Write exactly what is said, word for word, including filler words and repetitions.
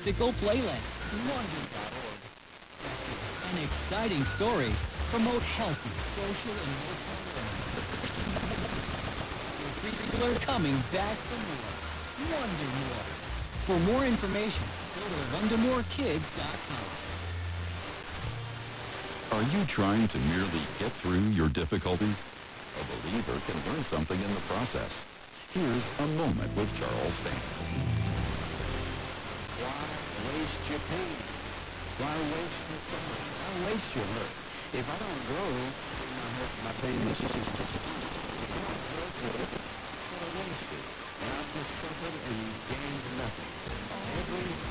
Mystical Playland. Wonder dot org. And exciting stories promote healthy social and emotional learning. Your preschoolers coming back for more. Wonder More. For more information, go to wonder more kids dot com. Are you trying to merely get through your difficulties? A believer can learn something in the process. Here's A Moment with Charles Stanley. Why waste your pain? Why waste your sorrow? Why waste your hurt? If I don't grow, my hurt, my pain is just, just, just, just, just, just,